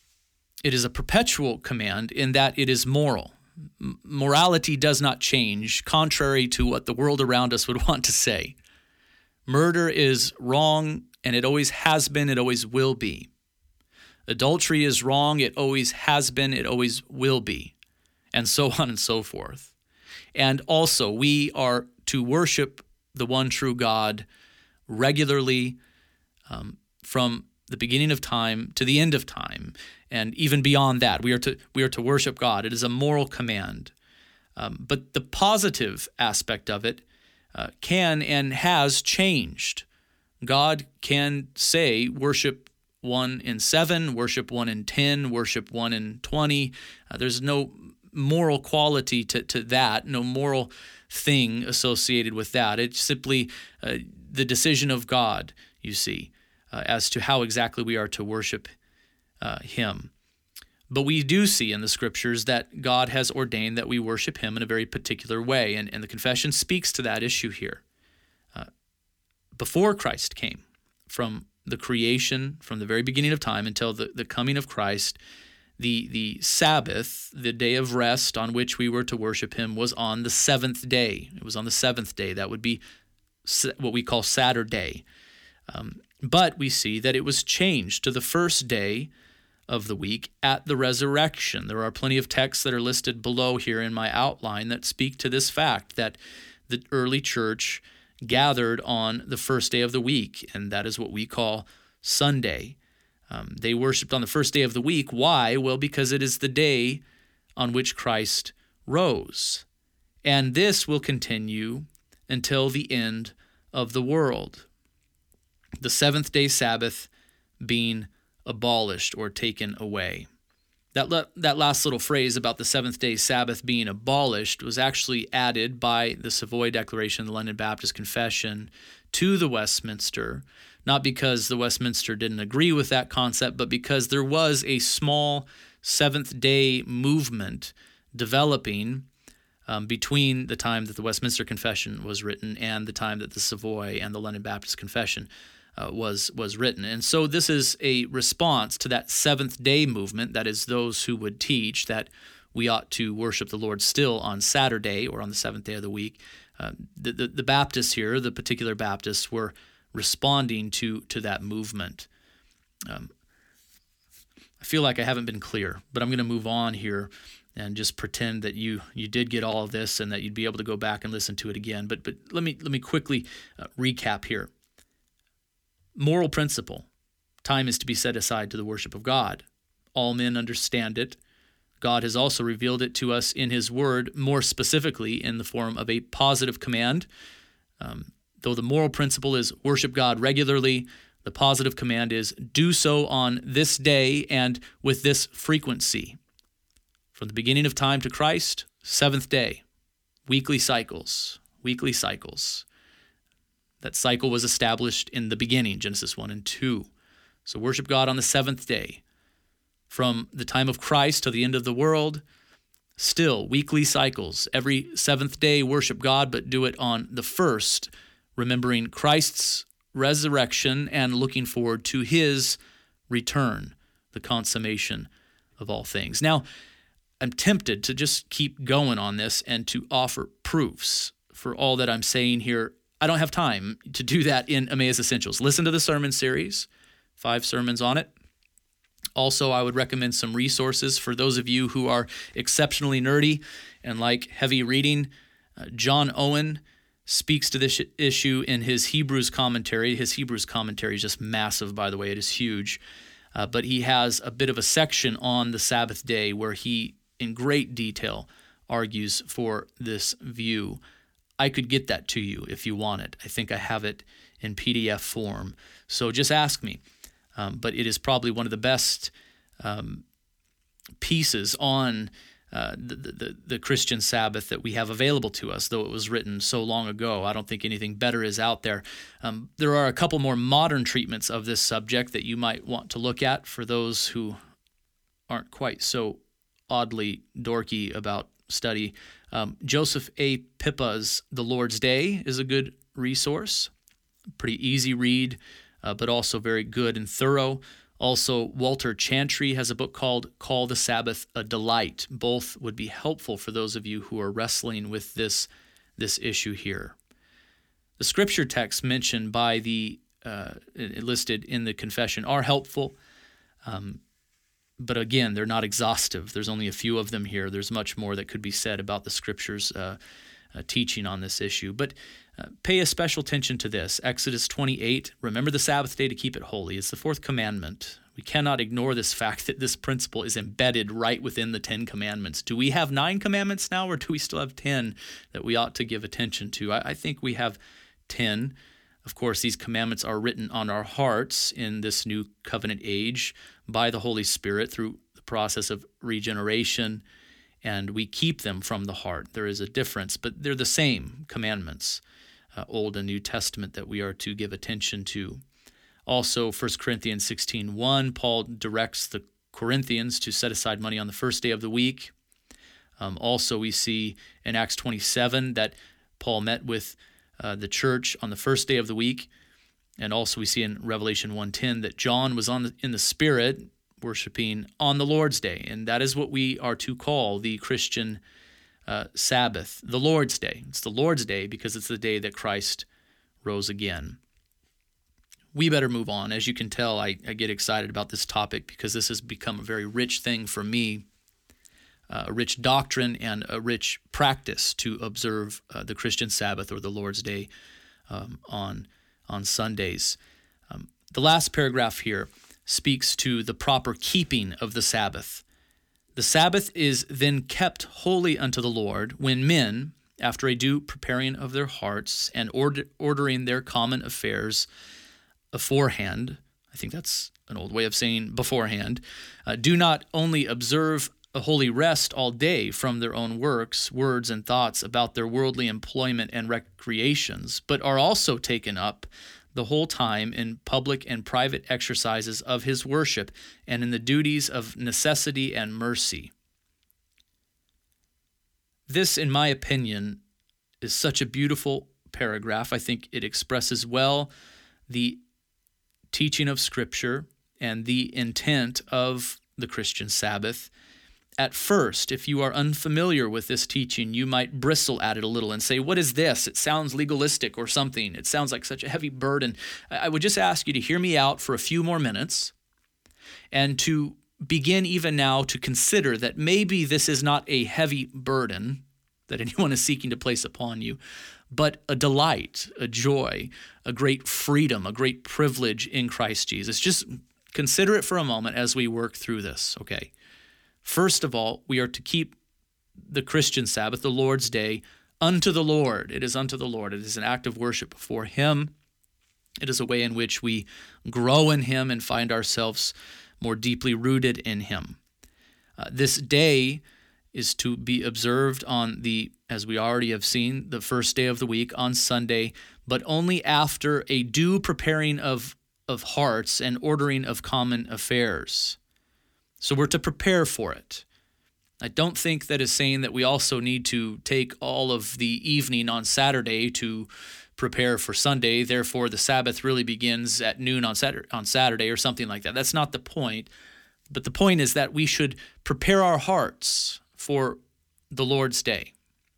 it is a perpetual command in that it is moral. M- morality does not change, contrary to what the world around us would want to say. Murder is wrong, and it always has been, it always will be. Adultery is wrong, it always has been, it always will be, and so on and so forth. And also, we are to worship the one true God regularly um, from the beginning of time to the end of time, and even beyond that. We are to we are to worship God. It is a moral command. Um, but the positive aspect of it uh, can and has changed. God can say, worship one in seven, worship one in ten, worship one in twenty. Uh, there's no moral quality to, to that, no moral thing associated with that. It's simply uh, the decision of God, you see, uh, as to how exactly we are to worship uh, him. But we do see in the scriptures that God has ordained that we worship him in a very particular way, and, and the confession speaks to that issue here. Uh, before Christ came, from the creation, from the very beginning of time until the, the coming of Christ, The the Sabbath, the day of rest on which we were to worship him, was on the seventh day. It was on the seventh day. That would be what we call Saturday. Um, but we see that it was changed to the first day of the week at the resurrection. There are plenty of texts that are listed below here in my outline that speak to this fact, that the early church gathered on the first day of the week, and that is what we call Sunday. Um, they worshiped on the first day of the week. Why? Well, because it is the day on which Christ rose. And this will continue until the end of the world. The seventh day Sabbath being abolished or taken away. That, le- that last little phrase about the seventh day Sabbath being abolished was actually added by the Savoy Declaration, the London Baptist Confession, to the Westminster, not because the Westminster didn't agree with that concept, but because there was a small seventh-day movement developing um, between the time that the Westminster Confession was written and the time that the Savoy and the London Baptist Confession uh, was was written. And so this is a response to that seventh-day movement, that is those who would teach that we ought to worship the Lord still on Saturday or on the seventh day of the week. Uh, the, the, the Baptists here, the particular Baptists, were responding to, to that movement. Um, I feel like I haven't been clear, but I'm going to move on here and just pretend that you you did get all of this and that you'd be able to go back and listen to it again. But but let me let me quickly uh, recap here. Moral principle: time is to be set aside to the worship of God. All men understand it. God has also revealed it to us in His Word, more specifically in the form of a positive command. Um, though the moral principle is worship God regularly, the positive command is do so on this day and with this frequency. From the beginning of time to Christ, seventh day, weekly cycles, weekly cycles. That cycle was established in the beginning, Genesis one and two. So worship God on the seventh day. From the time of Christ to the end of the world, still weekly cycles. Every seventh day, worship God, but do it on the first, remembering Christ's resurrection and looking forward to His return, the consummation of all things. Now, I'm tempted to just keep going on this and to offer proofs for all that I'm saying here. I don't have time to do that in Emmaus Essentials. Listen to the sermon series, five sermons on it. Also, I would recommend some resources for those of you who are exceptionally nerdy and like heavy reading. Uh, John Owen speaks to this issue in his Hebrews commentary. His Hebrews commentary is just massive, by the way. It is huge. Uh, but he has a bit of a section on the Sabbath day where he, in great detail, argues for this view. I could get that to you if you want it. I think I have it in P D F form. So just ask me. Um, but it is probably one of the best um, pieces on uh, the, the, the Christian Sabbath that we have available to us, though it was written so long ago. I don't think anything better is out there. Um, there are a couple more modern treatments of this subject that you might want to look at for those who aren't quite so oddly dorky about study. Um, Joseph A. Pippa's The Lord's Day is a good resource. Pretty easy read, uh, but also very good and thorough. Also, Walter Chantry has a book called Call the Sabbath a Delight. Both would be helpful for those of you who are wrestling with this, this issue here. The scripture texts mentioned by the uh, listed in the confession are helpful, um, but again, they're not exhaustive. There's only a few of them here. There's much more that could be said about the scriptures uh, uh, teaching on this issue. But uh, pay a special attention to this. Exodus twenty-eight, remember the Sabbath day to keep it holy. It's the fourth commandment. We cannot ignore this fact that this principle is embedded right within the Ten Commandments. Do we have nine commandments now, or do we still have ten that we ought to give attention to? I, I think we have ten. Of course, these commandments are written on our hearts in this new covenant age by the Holy Spirit through the process of regeneration, and we keep them from the heart. There is a difference, but they're the same commandments, uh, Old and New Testament, that we are to give attention to. Also, First Corinthians sixteen one, Paul directs the Corinthians to set aside money on the first day of the week. Um, also, we see in Acts twenty-seven that Paul met with uh, the church on the first day of the week. And also we see in Revelation one ten that John was on the, in the Spirit worshiping on the Lord's Day. And that is what we are to call the Christian uh, Sabbath, the Lord's Day. It's the Lord's Day because it's the day that Christ rose again. We better move on. As you can tell, I, I get excited about this topic because this has become a very rich thing for me, uh, a rich doctrine and a rich practice to observe uh, the Christian Sabbath or the Lord's Day um, on on Sundays. Um, the last paragraph here speaks to the proper keeping of the Sabbath. The Sabbath is then kept holy unto the Lord when men, after a due preparing of their hearts and order, ordering their common affairs aforehand, I think that's an old way of saying beforehand, uh, do not only observe a holy rest all day from their own works, words, and thoughts about their worldly employment and recreations, but are also taken up the whole time in public and private exercises of his worship and in the duties of necessity and mercy. This, in my opinion, is such a beautiful paragraph. I think it expresses well the teaching of Scripture and the intent of the Christian Sabbath at first, if you are unfamiliar with this teaching, you might bristle at it a little and say, what is this? It sounds legalistic or something. It sounds like such a heavy burden. I would just ask you to hear me out for a few more minutes and to begin even now to consider that maybe this is not a heavy burden that anyone is seeking to place upon you, but a delight, a joy, a great freedom, a great privilege in Christ Jesus. Just consider it for a moment as we work through this, okay? First of all, we are to keep the Christian Sabbath, the Lord's Day, unto the Lord. It is unto the Lord. It is an act of worship before Him. It is a way in which we grow in Him and find ourselves more deeply rooted in Him. Uh, this day is to be observed on the, as we already have seen, the first day of the week on Sunday, but only after a due preparing of, of hearts and ordering of common affairs. So we're to prepare for it. I don't think that is saying that we also need to take all of the evening on Saturday to prepare for Sunday, therefore the Sabbath really begins at noon on Saturday, on Saturday or something like that. That's not the point. But the point is that we should prepare our hearts for the Lord's Day.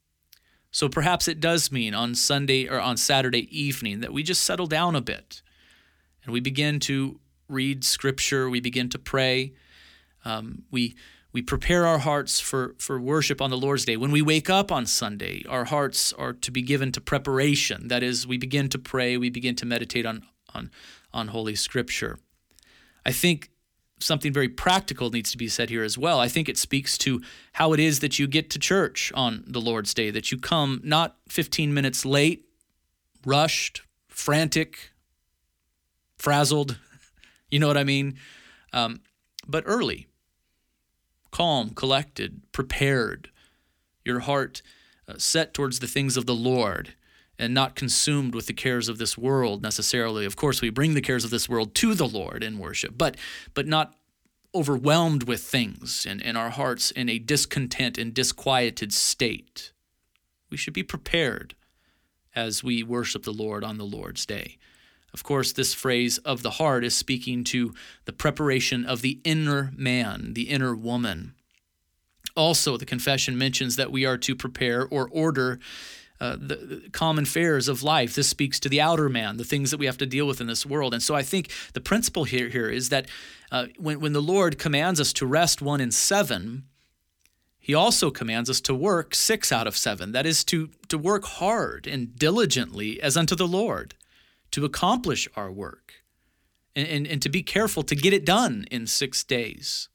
So perhaps it does mean on Sunday or on Saturday evening that we just settle down a bit and we begin to read Scripture, we begin to pray. Um, we we prepare our hearts for, for worship on the Lord's Day. When we wake up on Sunday, our hearts are to be given to preparation. That is, we begin to pray, we begin to meditate on, on, on Holy Scripture. I think something very practical needs to be said here as well. I think it speaks to how it is that you get to church on the Lord's Day, that you come not fifteen minutes late, rushed, frantic, frazzled, you know what I mean, um, but early. Calm, collected, prepared, your heart uh, set towards the things of the Lord and not consumed with the cares of this world necessarily. Of course, we bring the cares of this world to the Lord in worship, but but not overwhelmed with things and, and our hearts in a discontent and disquieted state. We should be prepared as we worship the Lord on the Lord's Day. Of course, this phrase of the heart is speaking to the preparation of the inner man, the inner woman. Also, the confession mentions that we are to prepare or order uh, the, the common affairs of life. This speaks to the outer man, the things that we have to deal with in this world. And so I think the principle here, here is that uh, when, when the Lord commands us to rest one in seven, He also commands us to work six out of seven. That is to, to work hard and diligently as unto the Lord, to accomplish our work, and, and, and to be careful to get it done in six days.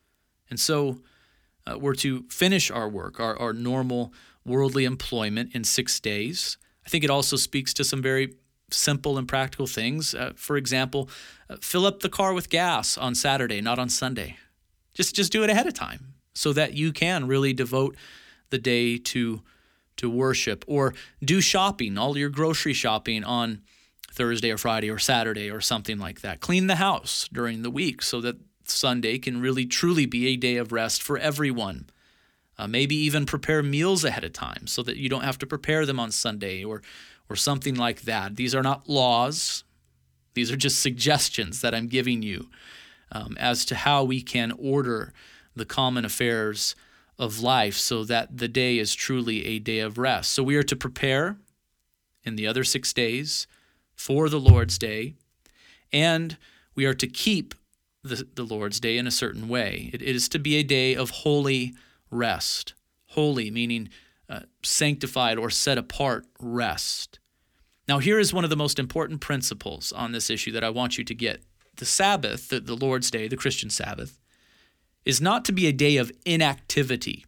And so uh, we're to finish our work, our, our normal worldly employment in six days. I think it also speaks to some very simple and practical things. Uh, for example, uh, fill up the car with gas on Saturday, not on Sunday. Just, just do it ahead of time so that you can really devote the day to, to worship, or do shopping, all your grocery shopping on Thursday or Friday or Saturday or something like that. Clean the house during the week so that Sunday can really truly be a day of rest for everyone. Uh, maybe even prepare meals ahead of time so that you don't have to prepare them on Sunday or or something like that. These are not laws. These are just suggestions that I'm giving you um, as to how we can order the common affairs of life so that the day is truly a day of rest. So we are to prepare in the other six days for the Lord's Day, and we are to keep the, the Lord's Day in a certain way. It, it is to be a day of holy rest. Holy meaning uh, sanctified or set apart rest. Now here is one of the most important principles on this issue that I want you to get. The Sabbath, the, the Lord's Day, the Christian Sabbath, is not to be a day of inactivity.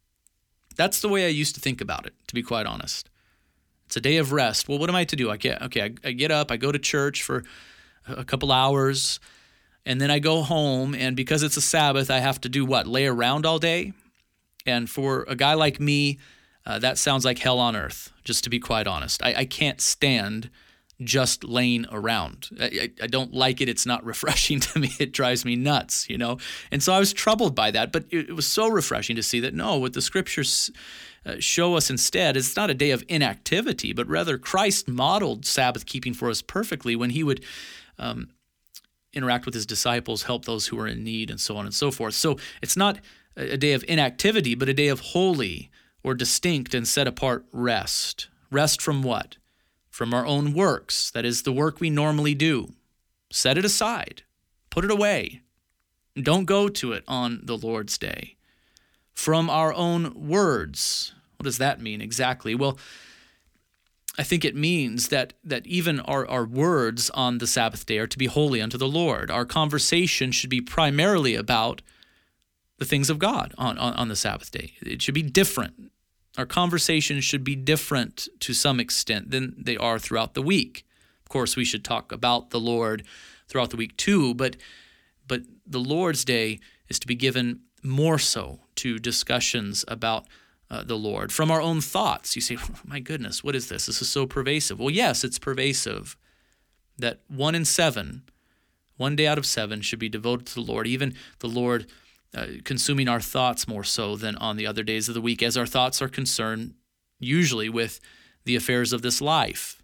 That's the way I used to think about it, to be quite honest. It's a day of rest. Well, what am I to do? I get okay. I, I get up. I go to church for a couple hours, and then I go home. And because it's a Sabbath, I have to do what? Lay around all day. And for a guy like me, uh, that sounds like hell on earth. Just to be quite honest, I, I can't stand just laying around. I, I, I don't like it. It's not refreshing to me. It drives me nuts, you know. And so I was troubled by that. But it, it was so refreshing to see that no, what the Scriptures Uh, show us instead, it's not a day of inactivity, but rather Christ modeled Sabbath keeping for us perfectly when he would um, interact with his disciples, help those who are in need, and so on and so forth. So it's not a day of inactivity, but a day of holy or distinct and set apart rest. Rest from what? From our own works. That is the work we normally do. Set it aside. Put it away. Don't go to it on the Lord's Day. From our own words. What does that mean exactly? Well, I think it means that that even our, our words on the Sabbath day are to be holy unto the Lord. Our conversation should be primarily about the things of God on, on, on the Sabbath day. It should be different. Our conversations should be different to some extent than they are throughout the week. Of course, we should talk about the Lord throughout the week too, but but the Lord's Day is to be given more so to discussions about uh, the Lord. From our own thoughts, you say, oh, my goodness, what is this? This is so pervasive. Well, yes, it's pervasive that one in seven, one day out of seven should be devoted to the Lord, even the Lord uh, consuming our thoughts more so than on the other days of the week, as our thoughts are concerned usually with the affairs of this life.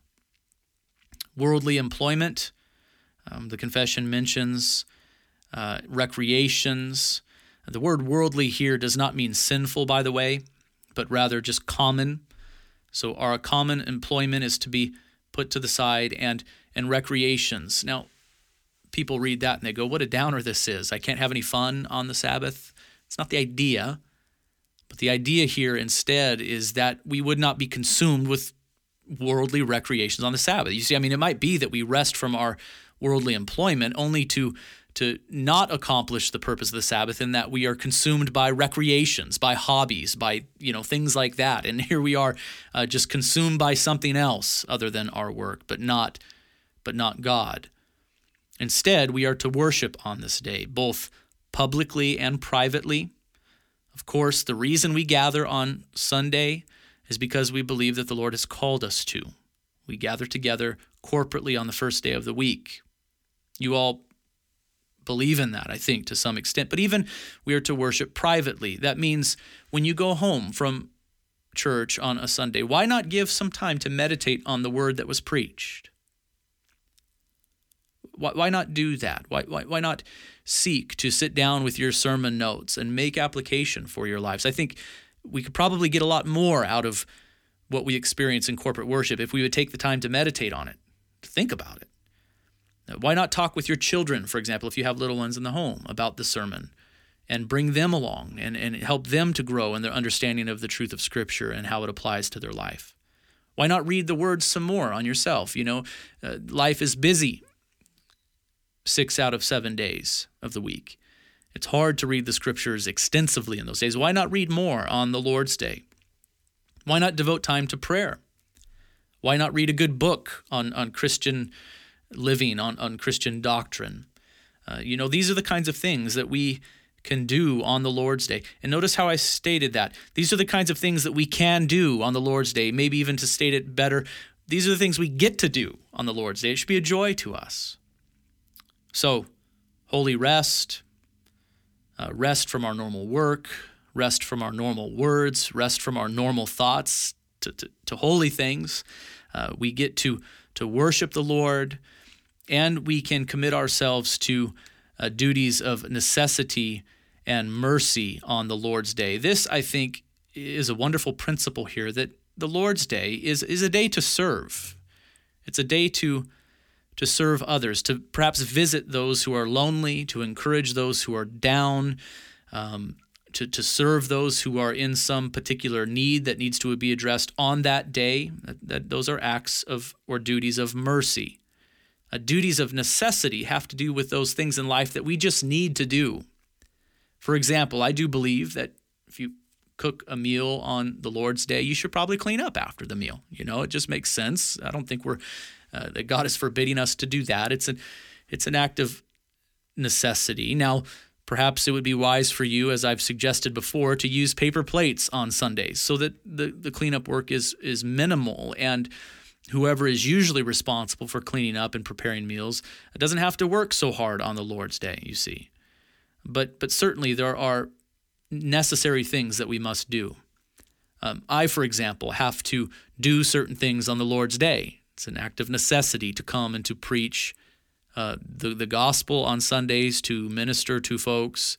Worldly employment, um, the confession mentions uh, recreations. The word worldly here does not mean sinful, by the way, but rather just common. So our common employment is to be put to the side, and and recreations. Now, people read that and they go, what a downer this is. I can't have any fun on the Sabbath. It's not the idea. But the idea here instead is that we would not be consumed with worldly recreations on the Sabbath. You see, I mean, it might be that we rest from our worldly employment only to to not accomplish the purpose of the Sabbath, in that we are consumed by recreations, by hobbies, by, you know, things like that. And here we are uh, just consumed by something else other than our work, but not, but not God. Instead, we are to worship on this day, both publicly and privately. Of course, the reason we gather on Sunday is because we believe that the Lord has called us to. We gather together corporately on the first day of the week. You all believe in that, I think, to some extent. But even we are to worship privately. That means when you go home from church on a Sunday, why not give some time to meditate on the word that was preached? Why, why not do that? Why, why, why not seek to sit down with your sermon notes and make application for your lives? I think we could probably get a lot more out of what we experience in corporate worship if we would take the time to meditate on it, to think about it. Why not talk with your children, for example, if you have little ones in the home, about the sermon, and bring them along and, and help them to grow in their understanding of the truth of Scripture and how it applies to their life? Why not read the Word some more on yourself? You know, uh, life is busy six out of seven days of the week. It's hard to read the Scriptures extensively in those days. Why not read more on the Lord's Day? Why not devote time to prayer? Why not read a good book on, on Christian living, on, on Christian doctrine? Uh, you know, these are the kinds of things that we can do on the Lord's Day. And notice how I stated that. These are the kinds of things that we can do on the Lord's Day. Maybe even to state it better, these are the things we get to do on the Lord's Day. It should be a joy to us. So, holy rest, uh, rest from our normal work, rest from our normal words, rest from our normal thoughts to, to, to holy things. Uh, we get to, to worship the Lord, and we can commit ourselves to uh, duties of necessity and mercy on the Lord's Day. This, I think, is a wonderful principle here, that the Lord's Day is, is a day to serve. It's a day to to serve others, to perhaps visit those who are lonely, to encourage those who are down, um, to, to serve those who are in some particular need that needs to be addressed on that day. That, that those are acts of or duties of mercy. Uh, duties of necessity have to do with those things in life that we just need to do. For example, I do believe that if you cook a meal on the Lord's Day, you should probably clean up after the meal. You know, it just makes sense. I don't think we're Uh, that God is forbidding us to do that. It's an, it's an act of necessity. Now, perhaps it would be wise for you, as I've suggested before, to use paper plates on Sundays so that the, the cleanup work is, is minimal, and whoever is usually responsible for cleaning up and preparing meals doesn't have to work so hard on the Lord's Day, you see. But, but certainly there are necessary things that we must do. Um, I, for example, have to do certain things on the Lord's Day. It's an act of necessity to come and to preach uh, the, the gospel on Sundays, to minister to folks,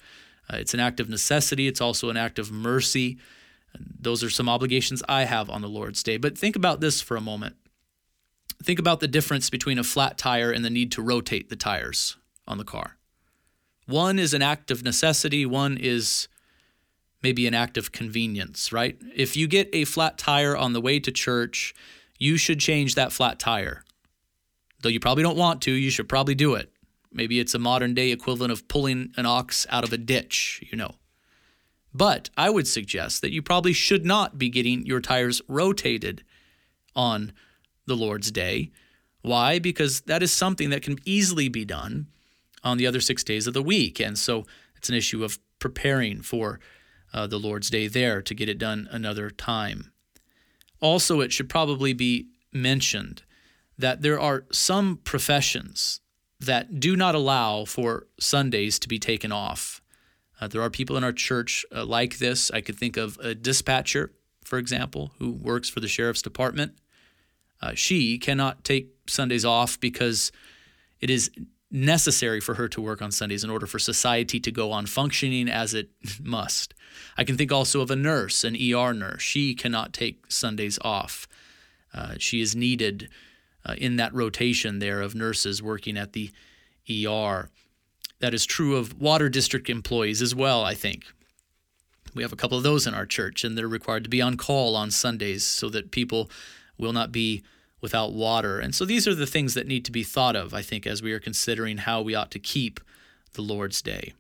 Uh, it's an act of necessity. It's also an act of mercy. Those are some obligations I have on the Lord's Day. But think about this for a moment. Think about the difference between a flat tire and the need to rotate the tires on the car. One is an act of necessity. One is maybe an act of convenience, right? If you get a flat tire on the way to church, you should change that flat tire. Though you probably don't want to, you should probably do it. Maybe it's a modern day equivalent of pulling an ox out of a ditch, you know. But I would suggest that you probably should not be getting your tires rotated on the Lord's Day. Why? Because that is something that can easily be done on the other six days of the week. And so it's an issue of preparing for uh, the Lord's Day there to get it done another time. Also, it should probably be mentioned that there are some professions that do not allow for Sundays to be taken off. Uh, there are people in our church uh, like this. I could think of a dispatcher, for example, who works for the sheriff's department. Uh, she cannot take Sundays off because it is necessary for her to work on Sundays in order for society to go on functioning as it must. I can think also of a nurse, an E R nurse. She cannot take Sundays off. Uh, she is needed uh, in that rotation there of nurses working at the E R. That is true of water district employees as well, I think. We have a couple of those in our church, and they're required to be on call on Sundays so that people will not be without water. And so these are the things that need to be thought of, I think, as we are considering how we ought to keep the Lord's Day.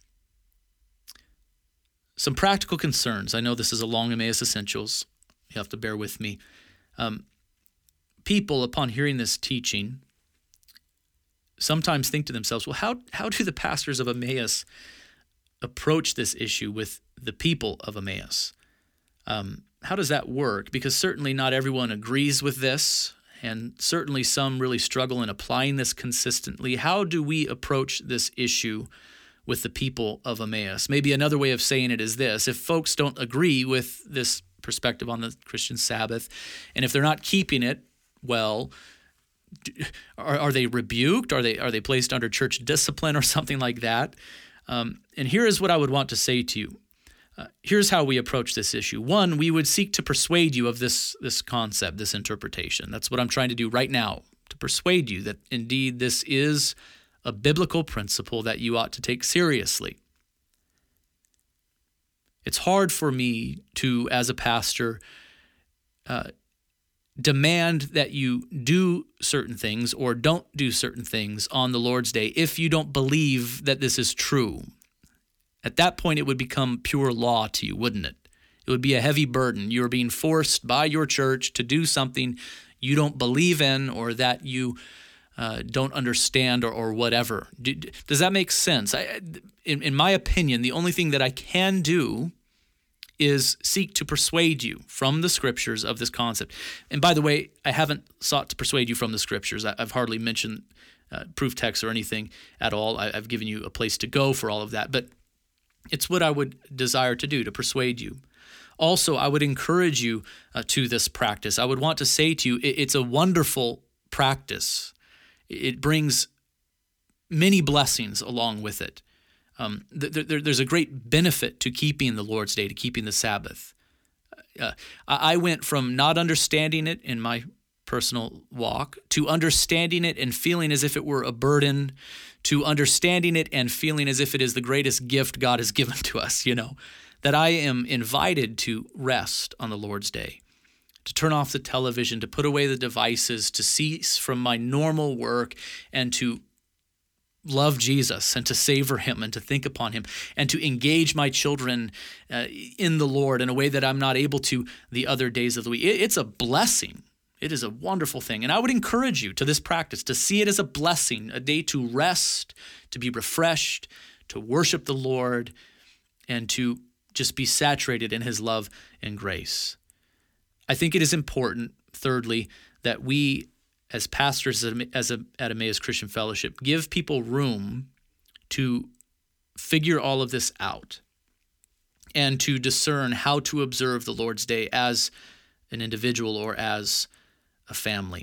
Some practical concerns. I know this is a long Emmaus Essentials. You have to bear with me. Um, people, upon hearing this teaching, sometimes think to themselves, well, how, how do the pastors of Emmaus approach this issue with the people of Emmaus? Um, how does that work? Because certainly not everyone agrees with this, and certainly some really struggle in applying this consistently. How do we approach this issue with the people of Emmaus? Maybe another way of saying it is this: if folks don't agree with this perspective on the Christian Sabbath, and if they're not keeping it well, are, are they rebuked? Are they are they placed under church discipline or something like that? Um, and here is what I would want to say to you. Uh, here's how we approach this issue. One, we would seek to persuade you of this, this concept, this interpretation. That's what I'm trying to do right now, to persuade you that indeed this is a biblical principle that you ought to take seriously. It's hard for me to, as a pastor, uh, demand that you do certain things or don't do certain things on the Lord's Day if you don't believe that this is true. At that point, it would become pure law to you, wouldn't it? It would be a heavy burden. You're being forced by your church to do something you don't believe in or that you uh, don't understand or, or whatever. Do, does that make sense? I, in, in my opinion, the only thing that I can do is seek to persuade you from the Scriptures of this concept. And by the way, I haven't sought to persuade you from the Scriptures. I, I've hardly mentioned uh, proof texts or anything at all. I, I've given you a place to go for all of that. But it's what I would desire to do, to persuade you. Also, I would encourage you uh, to this practice. I would want to say to you, it, it's a wonderful practice. It brings many blessings along with it. Um, th- th- there's a great benefit to keeping the Lord's Day, to keeping the Sabbath. Uh, I went from not understanding it in my personal walk to understanding it and feeling as if it were a burden, to understanding it and feeling as if it is the greatest gift God has given to us, you know, that I am invited to rest on the Lord's Day, to turn off the television, to put away the devices, to cease from my normal work and to love Jesus and to savor him and to think upon him and to engage my children uh, in the Lord in a way that I'm not able to the other days of the week. It, it's a blessing. It is a wonderful thing. And I would encourage you to this practice, to see it as a blessing, a day to rest, to be refreshed, to worship the Lord, and to just be saturated in his love and grace. I think it is important, thirdly, that we as pastors as a, at Emmaus Christian Fellowship give people room to figure all of this out and to discern how to observe the Lord's Day as an individual or as a family.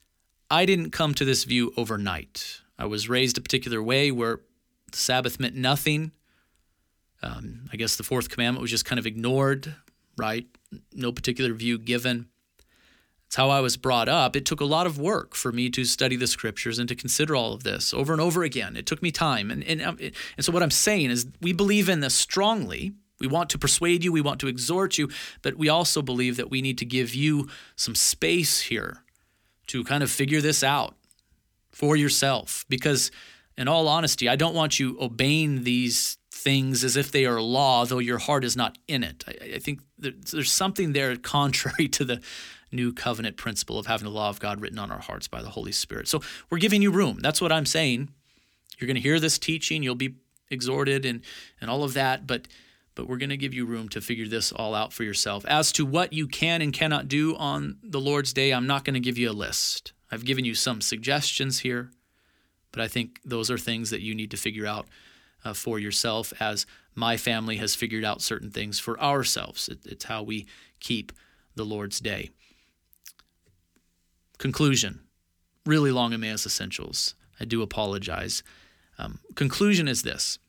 I didn't come to this view overnight. I was raised a particular way where the Sabbath meant nothing Um, I guess the fourth commandment was just kind of ignored, right? No particular view given. It's how I was brought up. It took a lot of work for me to study the scriptures and to consider all of this over and over again. It took me time. And, and, and so what I'm saying is we believe in this strongly. We want to persuade you. We want to exhort you. But we also believe that we need to give you some space here to kind of figure this out for yourself. Because in all honesty, I don't want you obeying these things as if they are law, though your heart is not in it. I, I think there's something there contrary to the new covenant principle of having the law of God written on our hearts by the Holy Spirit. So we're giving you room. That's what I'm saying. You're going to hear this teaching. You'll be exhorted and, and all of that, but but we're going to give you room to figure this all out for yourself. As to what you can and cannot do on the Lord's Day, I'm not going to give you a list. I've given you some suggestions here, but I think those are things that you need to figure out uh, for yourself, as my family has figured out certain things for ourselves. It, it's how we keep the Lord's Day. Conclusion. Really long Emmaus Essentials. I do apologize. Um, conclusion is this.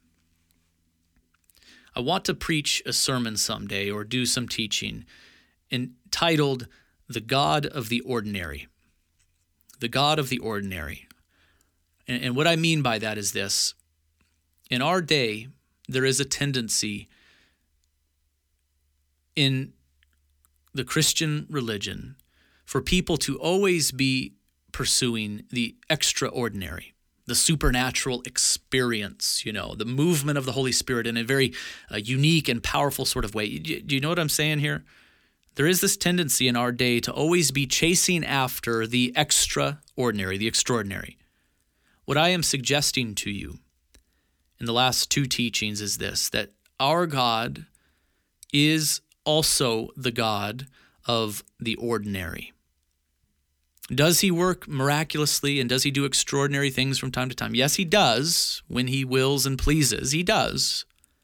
I want to preach a sermon someday or do some teaching entitled The God of the Ordinary. The God of the Ordinary. And, and what I mean by that is this. In our day, there is a tendency in the Christian religion for people to always be pursuing the extraordinary, the supernatural experience, you know, the movement of the Holy Spirit in a very uh, unique and powerful sort of way. Do you know what I'm saying here? There is this tendency in our day to always be chasing after the extraordinary, the extraordinary. What I am suggesting to you in the last two teachings is this, that our God is also the God of the ordinary. Does he work miraculously and does he do extraordinary things from time to time? Yes, he does when he wills and pleases. He does.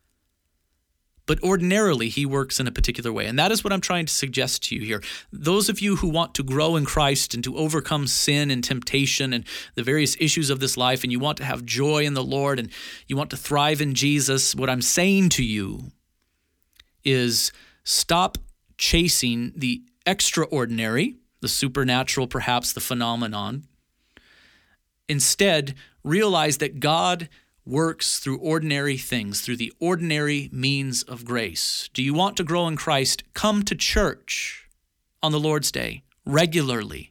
But ordinarily, he works in a particular way. And that is what I'm trying to suggest to you here. Those of you who want to grow in Christ and to overcome sin and temptation and the various issues of this life, and you want to have joy in the Lord and you want to thrive in Jesus, what I'm saying to you is stop chasing the extraordinary, the supernatural, perhaps the phenomenon. Instead, realize that God works through ordinary things, through the ordinary means of grace. Do you want to grow in Christ? Come to church on the Lord's Day regularly.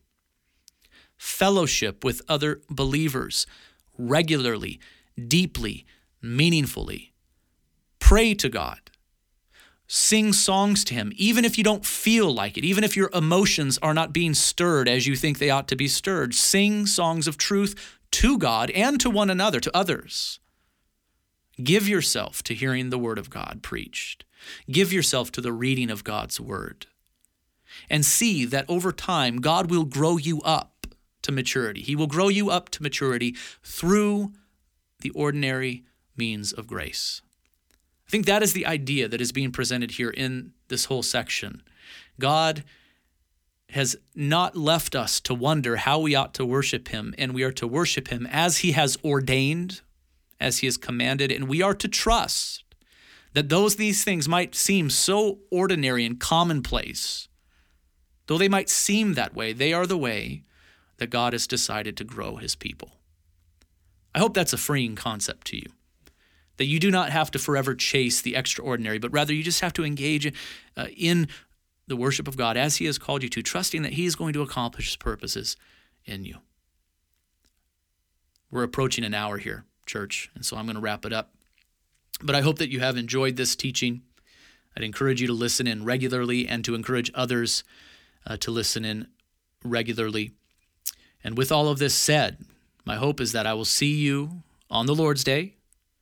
Fellowship with other believers regularly, deeply, meaningfully. Pray to God. Sing songs to him, even if you don't feel like it, even if your emotions are not being stirred as you think they ought to be stirred. Sing songs of truth to God and to one another, to others. Give yourself to hearing the word of God preached. Give yourself to the reading of God's word. And see that over time, God will grow you up to maturity. He will grow you up to maturity through the ordinary means of grace. I think that is the idea that is being presented here in this whole section. God has not left us to wonder how we ought to worship him, and we are to worship him as he has ordained, as he has commanded, and we are to trust that those these things might seem so ordinary and commonplace, though they might seem that way, they are the way that God has decided to grow his people. I hope that's a freeing concept to you, that you do not have to forever chase the extraordinary, but rather you just have to engage uh, in the worship of God as he has called you to, trusting that he is going to accomplish his purposes in you. We're approaching an hour here, church, and so I'm going to wrap it up. But I hope that you have enjoyed this teaching. I'd encourage you to listen in regularly and to encourage others uh, to listen in regularly. And with all of this said, my hope is that I will see you on the Lord's Day,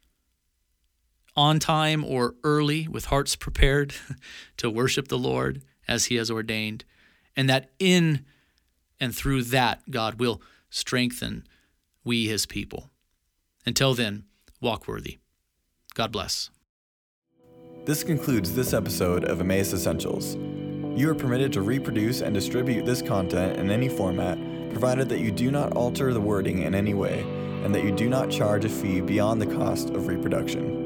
on time or early, with hearts prepared to worship the Lord as he has ordained, and that in and through that, God will strengthen we, his people. Until then, walk worthy. God bless. This concludes this episode of Emmaus Essentials. You are permitted to reproduce and distribute this content in any format, provided that you do not alter the wording in any way, and that you do not charge a fee beyond the cost of reproduction.